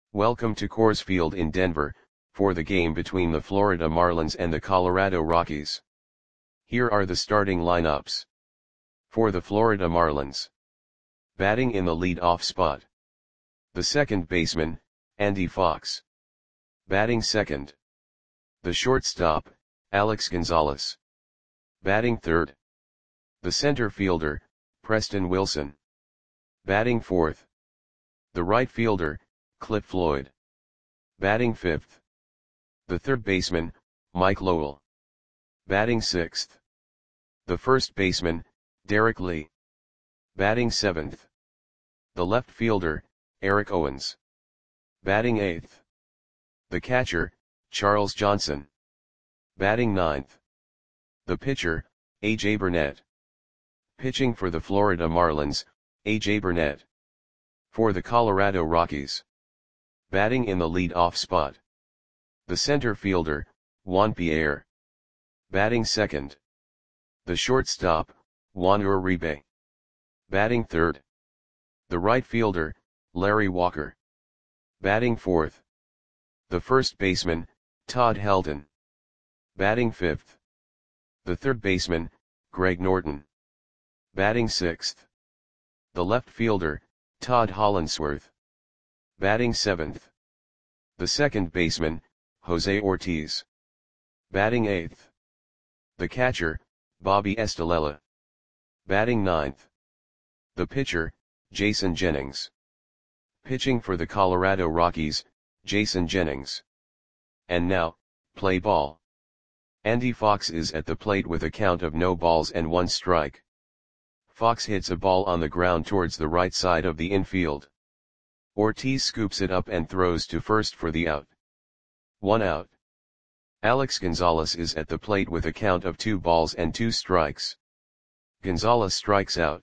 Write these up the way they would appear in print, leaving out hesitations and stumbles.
Welcome to Coors Field in Denver, for the game between the Florida Marlins and the Colorado Rockies. Here are the starting lineups. For the Florida Marlins. Batting in the lead-off spot. The second baseman, Andy Fox. Batting second. The shortstop, Alex Gonzalez. Batting third. The center fielder, Preston Wilson. Batting fourth. The right fielder, Cliff Floyd. Batting fifth. The third baseman, Mike Lowell. Batting sixth. The first baseman, Derek Lee. Batting seventh. The left fielder, Eric Owens. Batting eighth. The catcher, Charles Johnson. Batting ninth. The pitcher, A.J. Burnett. Pitching for the Florida Marlins, A.J. Burnett. For the Colorado Rockies. Batting in the lead-off spot. The center fielder, Juan Pierre. Batting second. The shortstop, Juan Uribe. Batting third. The right fielder, Larry Walker. Batting fourth. The first baseman, Todd Helton. Batting fifth. The third baseman, Greg Norton. Batting sixth. The left fielder, Todd Hollandsworth. Batting seventh. The second baseman, Jose Ortiz. Batting eighth. The catcher, Bobby Estalella. Batting ninth. The pitcher, Jason Jennings. Pitching for the Colorado Rockies, Jason Jennings. And now, play ball. Andy Fox is at the plate with a count of no balls and one strike. Fox hits a ball on the ground towards the right side of the infield. Ortiz scoops it up and throws to first for the out. 1 out. Alex Gonzalez is at the plate with a count of 2 balls and 2 strikes. Gonzalez strikes out.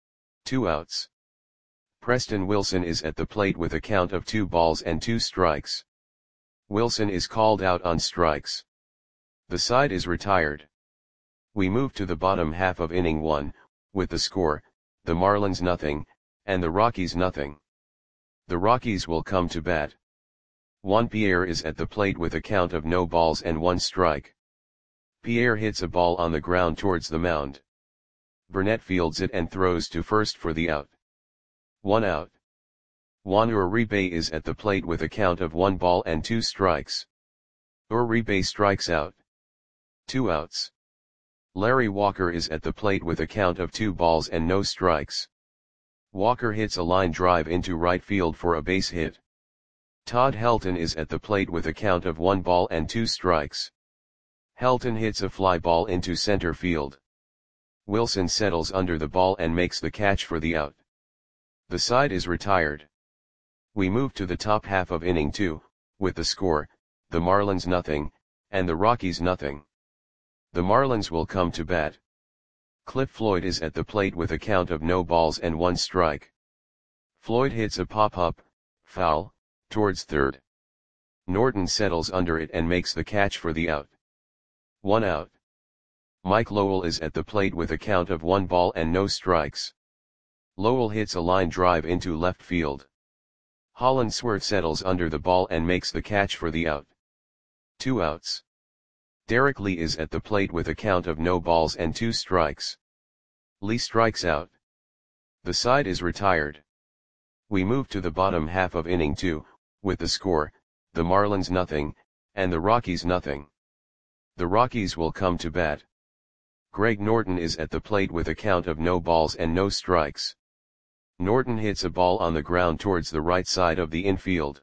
2 outs. Preston Wilson is at the plate with a count of 2 balls and 2 strikes. Wilson is called out on strikes. The side is retired. We move to the bottom half of inning 1, with the score, the Marlins nothing, and the Rockies nothing. The Rockies will come to bat. Juan Pierre is at the plate with a count of no balls and 1 strike. Pierre hits a ball on the ground towards the mound. Burnett fields it and throws to first for the out. 1 out. Juan Uribe is at the plate with a count of 1 ball and 2 strikes. Uribe strikes out. 2 outs. Larry Walker is at the plate with a count of 2 balls and no strikes. Walker hits a line drive into right field for a base hit. Todd Helton is at the plate with a count of 1 ball and 2 strikes. Helton hits a fly ball into center field. Wilson settles under the ball and makes the catch for the out. The side is retired. We move to the top half of inning 2, with the score, the Marlins nothing, and the Rockies nothing. The Marlins will come to bat. Cliff Floyd is at the plate with a count of no balls and 1 strike. Floyd hits a pop-up, foul, towards third. Norton settles under it and makes the catch for the out. 1 out. Mike Lowell is at the plate with a count of 1 ball and no strikes. Lowell hits a line drive into left field. Hollandsworth settles under the ball and makes the catch for the out. 2 outs. Derek Lee is at the plate with a count of no balls and 2 strikes. Lee strikes out. The side is retired. We move to the bottom half of inning 2, with the score, the Marlins nothing, and the Rockies nothing. The Rockies will come to bat. Greg Norton is at the plate with a count of no balls and no strikes. Norton hits a ball on the ground towards the right side of the infield.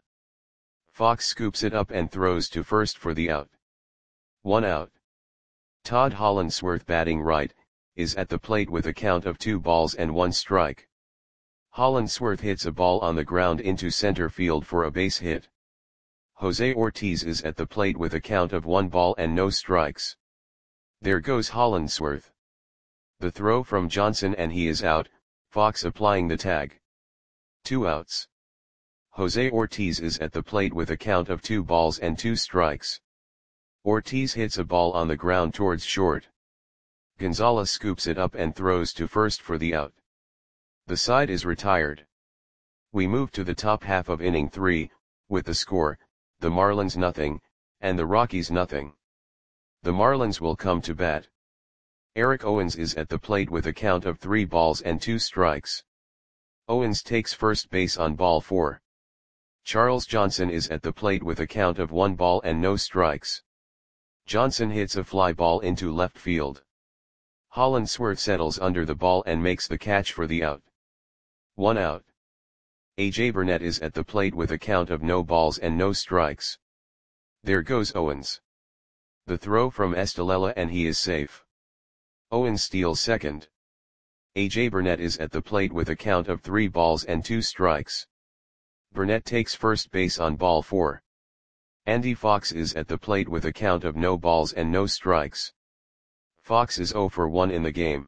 Fox scoops it up and throws to first for the out. 1 out. Todd Hollandsworth, batting right, is at the plate with a count of 2 balls and 1 strike. Hollandsworth hits a ball on the ground into center field for a base hit. Jose Ortiz is at the plate with a count of 1 ball and no strikes. There goes Hollandsworth. The throw from Johnson and he is out, Fox applying the tag. 2 outs. Jose Ortiz is at the plate with a count of 2 balls and 2 strikes. Ortiz hits a ball on the ground towards short. Gonzalez scoops it up and throws to first for the out. The side is retired. We move to the top half of inning 3, with the score, the Marlins nothing, and the Rockies nothing. The Marlins will come to bat. Eric Owens is at the plate with a count of 3 balls and 2 strikes. Owens takes first base on ball 4. Charles Johnson is at the plate with a count of 1 ball and no strikes. Johnson hits a fly ball into left field. Hollandsworth settles under the ball and makes the catch for the out. 1 out. A.J. Burnett is at the plate with a count of no balls and no strikes. There goes Owens. The throw from Estalella and he is safe. Owens steals second. A.J. Burnett is at the plate with a count of 3 balls and 2 strikes. Burnett takes first base on ball 4. Andy Fox is at the plate with a count of no balls and no strikes. Fox is 0 for 1 in the game.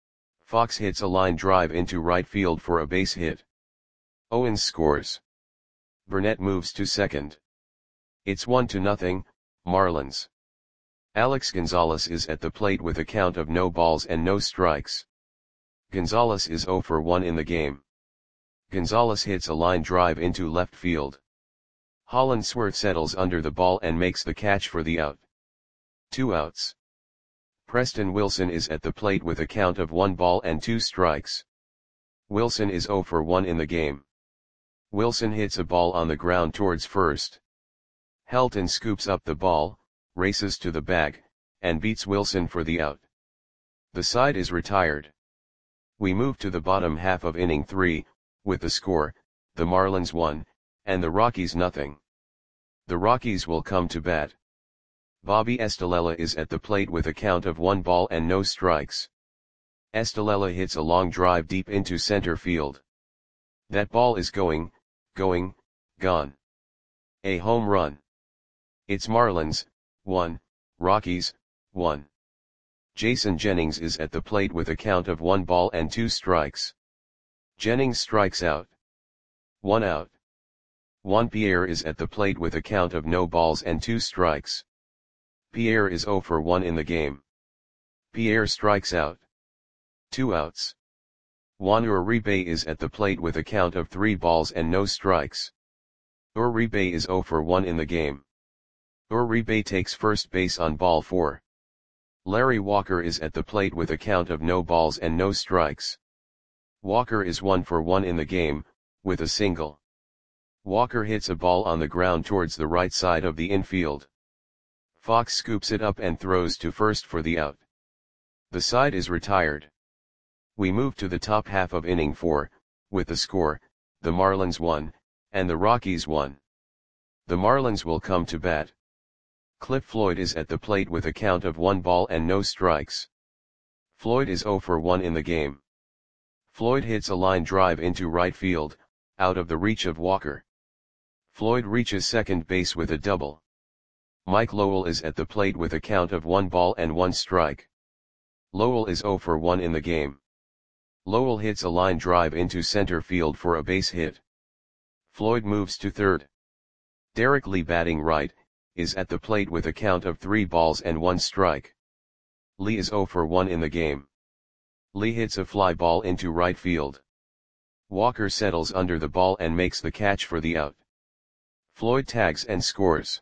Fox hits a line drive into right field for a base hit. Owens scores. Burnett moves to second. It's 1-0, Marlins. Alex Gonzalez is at the plate with a count of no balls and no strikes. Gonzalez is 0 for 1 in the game. Gonzalez hits a line drive into left field. Hollandsworth settles under the ball and makes the catch for the out. 2 outs. Preston Wilson is at the plate with a count of 1 ball and 2 strikes. Wilson is 0 for 1 in the game. Wilson hits a ball on the ground towards first. Helton scoops up the ball, races to the bag, and beats Wilson for the out. The side is retired. We move to the bottom half of inning 3, with the score, the Marlins 1, and the Rockies nothing. The Rockies will come to bat. Bobby Estalella is at the plate with a count of 1 ball and no strikes. Estalella hits a long drive deep into center field. That ball is going, gone. A home run. It's Marlins, 1, Rockies, 1. Jason Jennings is at the plate with a count of 1 ball and 2 strikes. Jennings strikes out. 1 out. Juan Pierre is at the plate with a count of no balls and 2 strikes. Pierre is 0 for 1 in the game. Pierre strikes out. 2 outs. Juan Uribe is at the plate with a count of 3 balls and no strikes. Uribe is 0 for 1 in the game. Uribe takes first base on ball 4. Larry Walker is at the plate with a count of no balls and no strikes. Walker is 1 for 1 in the game, with a single. Walker hits a ball on the ground towards the right side of the infield. Fox scoops it up and throws to first for the out. The side is retired. We move to the top half of inning 4, with the score, the Marlins 1, and the Rockies 1. The Marlins will come to bat. Cliff Floyd is at the plate with a count of 1 ball and no strikes. Floyd is 0 for 1 in the game. Floyd hits a line drive into right field, out of the reach of Walker. Floyd reaches second base with a double. Mike Lowell is at the plate with a count of 1 ball and 1 strike. Lowell is 0 for 1 in the game. Lowell hits a line drive into center field for a base hit. Floyd moves to third. Derek Lee, batting right, is at the plate with a count of 3 balls and 1 strike. Lee is 0 for 1 in the game. Lee hits a fly ball into right field. Walker settles under the ball and makes the catch for the out. Floyd tags and scores.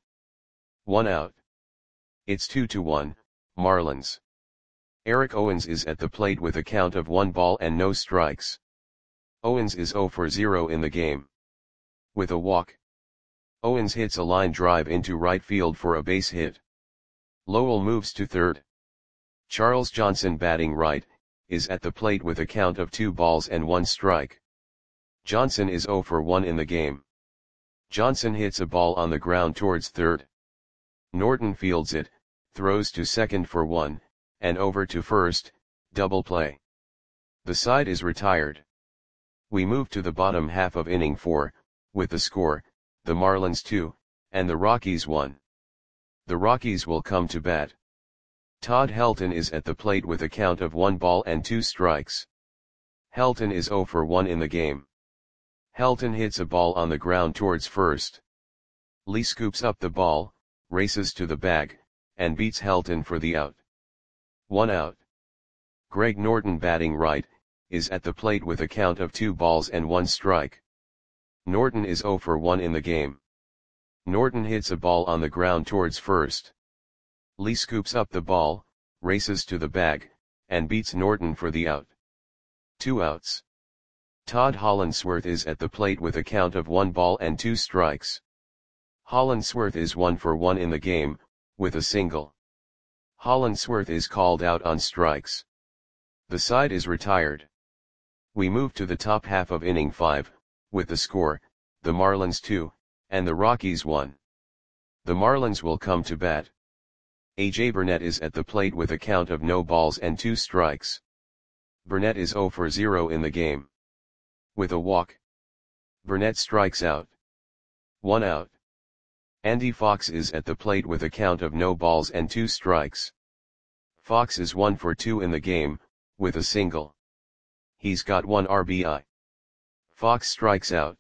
1 out. It's 2-1, Marlins. Eric Owens is at the plate with a count of 1 ball and no strikes. Owens is 0 for 0 in the game. With a walk. Owens hits a line drive into right field for a base hit. Lowell moves to third. Charles Johnson, batting right, is at the plate with a count of 2 balls and 1 strike. Johnson is 0 for 1 in the game. Johnson hits a ball on the ground towards third. Norton fields it, throws to second for 1, and over to first, double play. The side is retired. We move to the bottom half of inning 4, with the score, the Marlins 2, and the Rockies 1. The Rockies will come to bat. Todd Helton is at the plate with a count of 1 ball and 2 strikes. Helton is 0 for 1 in the game. Helton hits a ball on the ground towards first. Lee scoops up the ball, races to the bag, and beats Helton for the out. 1 out. Greg Norton, batting right, is at the plate with a count of 2 balls and 1 strike. Norton is 0 for 1 in the game. Norton hits a ball on the ground towards first. Lee scoops up the ball, races to the bag, and beats Norton for the out. 2 outs. Todd Hollandsworth is at the plate with a count of 1 ball and 2 strikes. Hollandsworth is 1 for 1 in the game, with a single. Hollandsworth is called out on strikes. The side is retired. We move to the top half of inning 5, with the score, the Marlins 2, and the Rockies 1. The Marlins will come to bat. A.J. Burnett is at the plate with a count of no balls and 2 strikes. Burnett is 0 for 0 in the game. With a walk, Burnett strikes out. 1 out. Andy Fox is at the plate with a count of no balls and 2 strikes. Fox is 1 for 2 in the game, with a single. He's got 1 RBI. Fox strikes out.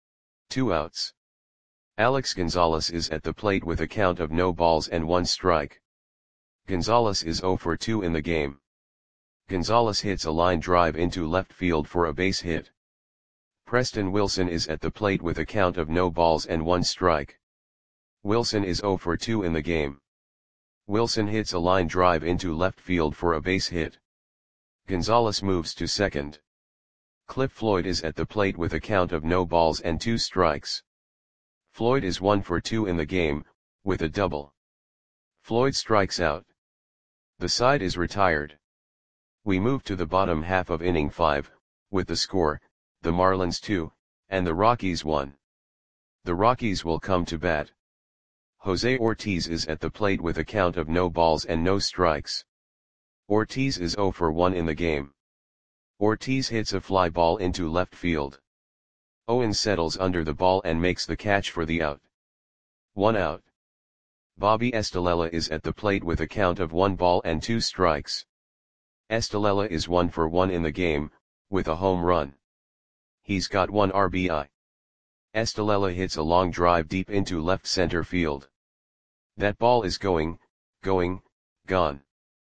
2 outs. Alex Gonzalez is at the plate with a count of no balls and 1 strike. Gonzalez is 0 for 2 in the game. Gonzalez hits a line drive into left field for a base hit. Preston Wilson is at the plate with a count of no balls and 1 strike. Wilson is 0 for 2 in the game. Wilson hits a line drive into left field for a base hit. Gonzalez moves to second. Cliff Floyd is at the plate with a count of no balls and 2 strikes. Floyd is 1 for 2 in the game, with a double. Floyd strikes out. The side is retired. We move to the bottom half of inning 5, with the score, the Marlins 2, and the Rockies 1. The Rockies will come to bat. Jose Ortiz is at the plate with a count of no balls and no strikes. Ortiz is 0 for 1 in the game. Ortiz hits a fly ball into left field. Owens settles under the ball and makes the catch for the out. 1 out. Bobby Estalella is at the plate with a count of 1 ball and 2 strikes. Estalella is 1 for 1 in the game, with a home run. He's got 1 RBI. Estalella hits a long drive deep into left center field. That ball is going, gone.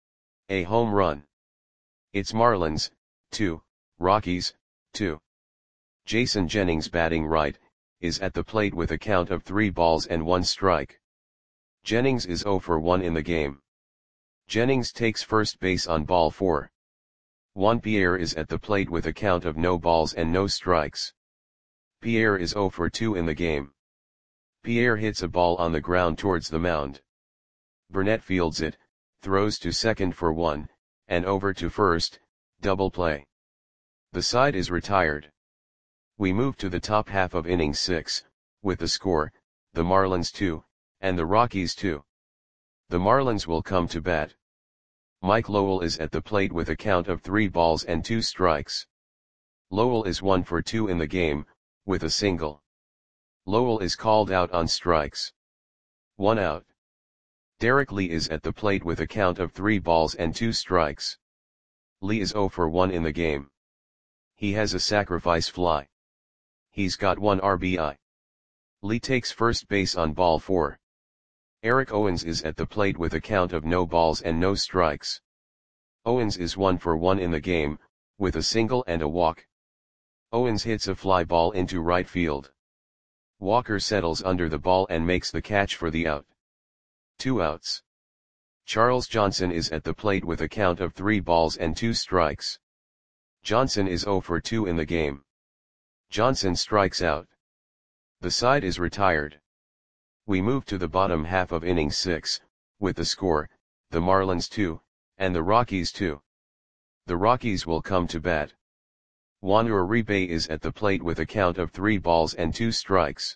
A home run. It's Marlins, 2, Rockies, 2. Jason Jennings, batting right, is at the plate with a count of 3 balls and 1 strike. Jennings is 0 for 1 in the game. Jennings takes first base on ball 4. Juan Pierre is at the plate with a count of no balls and no strikes. Pierre is 0 for 2 in the game. Pierre hits a ball on the ground towards the mound. Burnett fields it, throws to second for 1, and over to first, double play. The side is retired. We move to the top half of inning 6, with the score, the Marlins 2, and the Rockies 2. The Marlins will come to bat. Mike Lowell is at the plate with a count of 3 balls and 2 strikes. Lowell is 1 for 2 in the game, with a single. Lowell is called out on strikes. 1 out. Derek Lee is at the plate with a count of 3 balls and 2 strikes. Lee is 0 for 1 in the game. He has a sacrifice fly. He's got 1 RBI. Lee takes first base on ball 4. Eric Owens is at the plate with a count of no balls and no strikes. Owens is 1 for 1 in the game, with a single and a walk. Owens hits a fly ball into right field. Walker settles under the ball and makes the catch for the out. 2 outs. Charles Johnson is at the plate with a count of 3 balls and 2 strikes. Johnson is 0 for 2 in the game. Johnson strikes out. The side is retired. We move to the bottom half of inning 6, with the score, the Marlins 2, and the Rockies 2. The Rockies will come to bat. Juan Uribe is at the plate with a count of 3 balls and 2 strikes.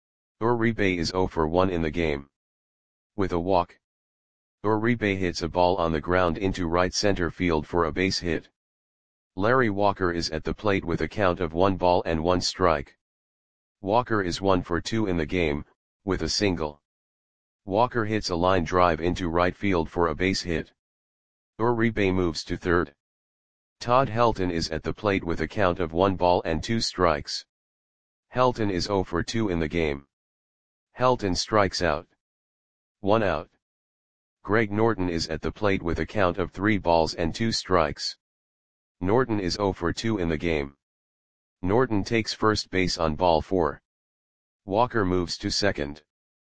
Uribe is 0 for 1 in the game. With a walk, Uribe hits a ball on the ground into right center field for a base hit. Larry Walker is at the plate with a count of 1 ball and 1 strike. Walker is 1 for 2 in the game, with a single. Walker hits a line drive into right field for a base hit. Uribe moves to third. Todd Helton is at the plate with a count of 1 ball and 2 strikes. Helton is 0 for 2 in the game. Helton strikes out. 1 out. Greg Norton is at the plate with a count of 3 balls and 2 strikes. Norton is 0 for 2 in the game. Norton takes first base on ball 4. Walker moves to second.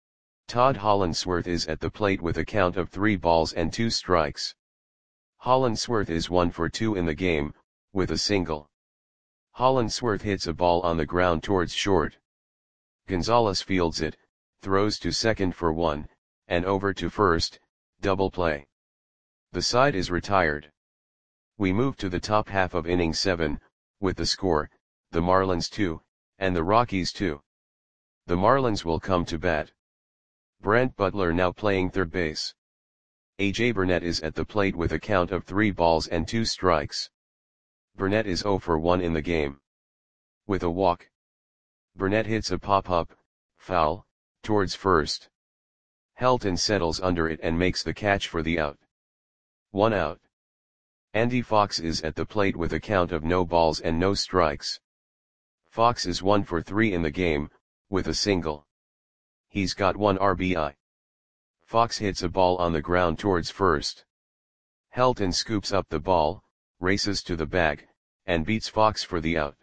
Todd Hollandsworth is at the plate with a count of 3 balls and 2 strikes. Hollandsworth is 1 for 2 in the game, with a single. Hollandsworth hits a ball on the ground towards short. Gonzalez fields it, throws to second for 1, and over to first, double play. The side is retired. We move to the top half of inning 7, with the score, the Marlins 2, and the Rockies 2. The Marlins will come to bat. Brent Butler now playing third base. A.J. Burnett is at the plate with a count of 3 balls and 2 strikes. Burnett is 0 for 1 in the game. With a walk. Burnett hits a pop-up, foul, towards first. Helton settles under it and makes the catch for the out. 1 out. Andy Fox is at the plate with a count of no balls and no strikes. Fox is 1 for 3 in the game, with a single. He's got 1 RBI. Fox hits a ball on the ground towards first. Helton scoops up the ball, races to the bag, and beats Fox for the out.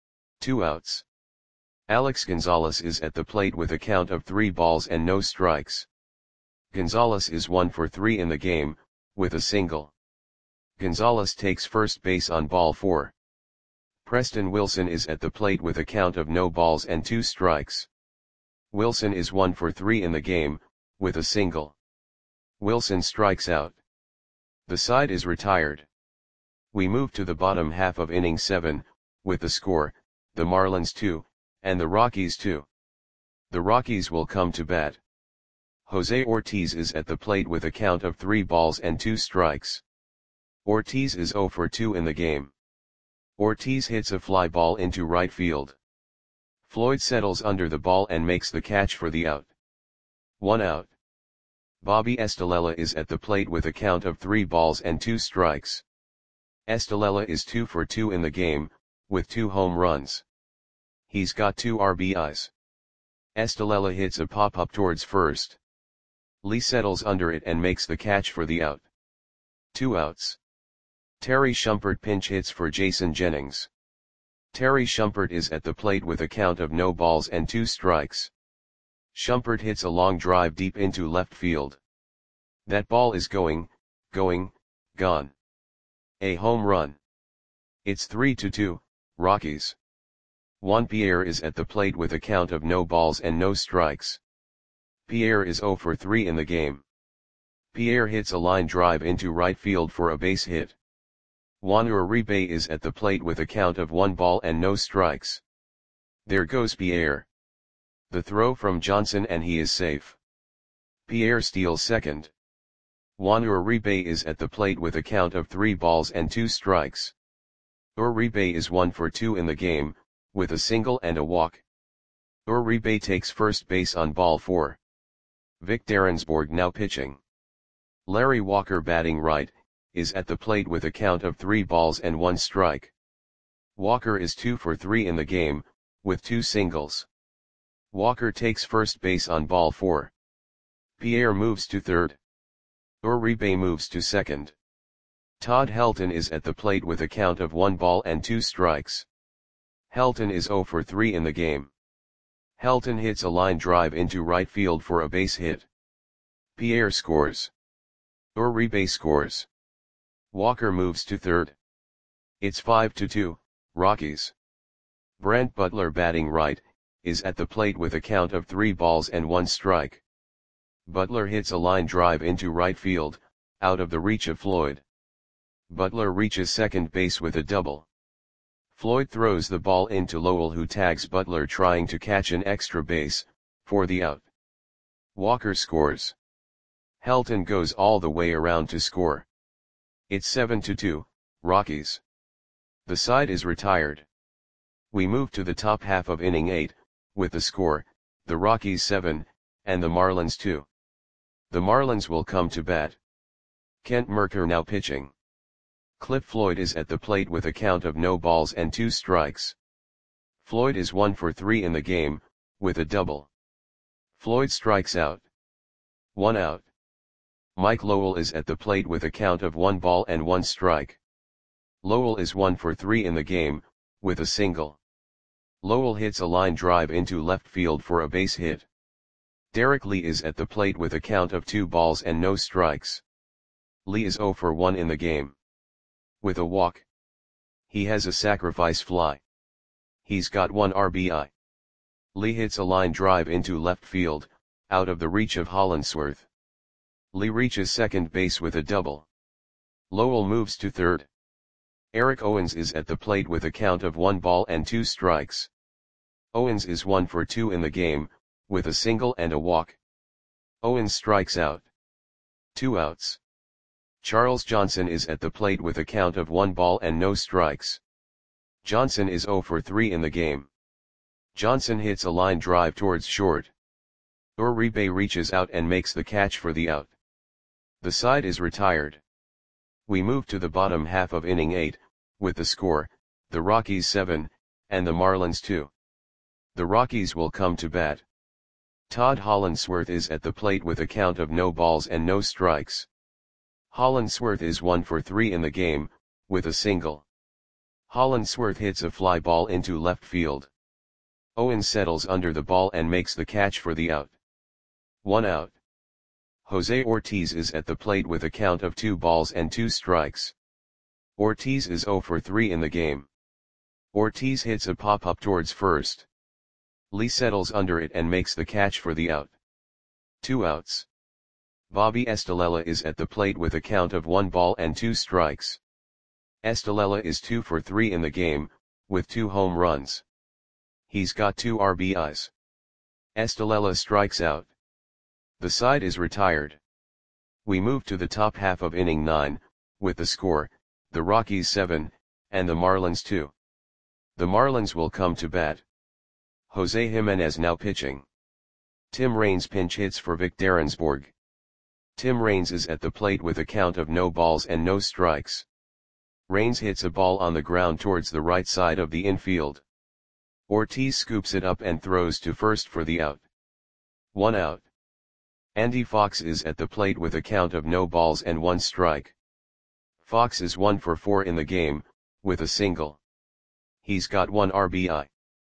2 outs. Alex Gonzalez is at the plate with a count of 3 balls and no strikes. Gonzalez is 1 for 3 in the game, with a single. Gonzalez takes first base on ball 4. Preston Wilson is at the plate with a count of no balls and 2 strikes. Wilson is 1 for 3 in the game, with a single. Wilson strikes out. The side is retired. We move to the bottom half of inning 7, with the score, the Marlins 2, and the Rockies 2. The Rockies will come to bat. Jose Ortiz is at the plate with a count of 3 balls and 2 strikes. Ortiz is 0 for 2 in the game. Ortiz hits a fly ball into right field. Floyd settles under the ball and makes the catch for the out. 1 out. Bobby Estalella is at the plate with a count of 3 balls and 2 strikes. Estalella is 2 for 2 in the game, with 2 home runs. He's got 2 RBIs. Estalella hits a pop-up towards first. Lee settles under it and makes the catch for the out. 2 outs. Terry Shumpert pinch hits for Jason Jennings. Terry Shumpert is at the plate with a count of no balls and 2 strikes. Shumpert hits a long drive deep into left field. That ball is gone. A home run. It's 3-2, Rockies. Juan Pierre is at the plate with a count of no balls and no strikes. Pierre is 0 for 3 in the game. Pierre hits a line drive into right field for a base hit. Juan Uribe is at the plate with a count of 1 ball and no strikes. There goes Pierre. The throw from Johnson and he is safe. Pierre steals second. Juan Uribe is at the plate with a count of 3 balls and 2 strikes. Uribe is 1 for 2 in the game, with a single and a walk. Uribe takes first base on ball 4. Vic Derensborg now pitching. Larry Walker batting right, is at the plate with a count of 3 balls and 1 strike. Walker is 2 for 3 in the game, with 2 singles. Walker takes first base on ball 4. Pierre moves to third. Uribe moves to second. Todd Helton is at the plate with a count of 1 ball and 2 strikes. Helton is 0 for 3 in the game. Helton hits a line drive into right field for a base hit. Pierre scores. Uribe scores. Walker moves to third. It's 5-2, Rockies. Brent Butler batting right, is at the plate with a count of 3 balls and 1 strike. Butler hits a line drive into right field, out of the reach of Floyd. Butler reaches second base with a double. Floyd throws the ball into Lowell, who tags Butler trying to catch an extra base, for the out. Walker scores. Helton goes all the way around to score. It's 7-2, Rockies. The side is retired. We move to the top half of inning 8, with the score, the Rockies 7, and the Marlins 2. The Marlins will come to bat. Kent Mercker now pitching. Cliff Floyd is at the plate with a count of no balls and 2 strikes. Floyd is 1 for 3 in the game, with a double. Floyd strikes out. 1 out. Mike Lowell is at the plate with a count of 1 ball and 1 strike. Lowell is 1 for 3 in the game, with a single. Lowell hits a line drive into left field for a base hit. Derek Lee is at the plate with a count of 2 balls and no strikes. Lee is 0 for 1 in the game. With a walk. He has a sacrifice fly. He's got 1 RBI. Lee hits a line drive into left field, out of the reach of Hollandsworth. Lee reaches second base with a double. Lowell moves to third. Eric Owens is at the plate with a count of 1 ball and 2 strikes. Owens is 1 for 2 in the game, with a single and a walk. Owens strikes out. 2 outs. Charles Johnson is at the plate with a count of 1 ball and no strikes. Johnson is 0 for 3 in the game. Johnson hits a line drive towards short. Uribe reaches out and makes the catch for the out. The side is retired. We move to the bottom half of inning 8, with the score, the Rockies 7, and the Marlins 2. The Rockies will come to bat. Todd Hollandsworth is at the plate with a count of no balls and no strikes. Hollandsworth is 1 for 3 in the game, with a single. Hollandsworth hits a fly ball into left field. Owens settles under the ball and makes the catch for the out. 1 out. Jose Ortiz is at the plate with a count of 2 balls and 2 strikes. Ortiz is 0 for 3 in the game. Ortiz hits a pop-up towards first. Lee settles under it and makes the catch for the out. 2 outs. Bobby Estalella is at the plate with a count of 1 ball and 2 strikes. Estalella is 2 for 3 in the game, with 2 home runs. He's got 2 RBIs. Estalella strikes out. The side is retired. We move to the top half of inning 9, with the score, the Rockies 7, and the Marlins 2. The Marlins will come to bat. Jose Jimenez now pitching. Tim Raines pinch hits for Vic Derensbourg. Tim Raines is at the plate with a count of no balls and no strikes. Raines hits a ball on the ground towards the right side of the infield. Ortiz scoops it up and throws to first for the out. 1 out. Andy Fox is at the plate with a count of no balls and 1 strike. Fox is 1 for 4 in the game, with a single. He's got 1 RBI.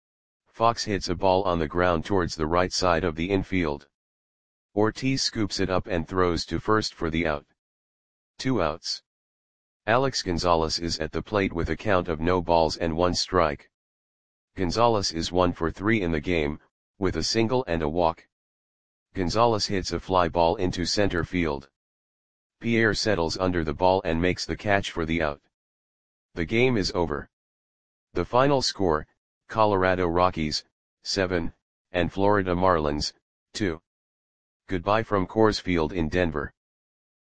Fox hits a ball on the ground towards the right side of the infield. Ortiz scoops it up and throws to first for the out. 2 outs. Alex Gonzalez is at the plate with a count of no balls and 1 strike. Gonzalez is 1 for 3 in the game, with a single and a walk. Gonzalez hits a fly ball into center field. Pierre settles under the ball and makes the catch for the out. The game is over. The final score, Colorado Rockies, 7, and Florida Marlins, 2. Goodbye from Coors Field in Denver.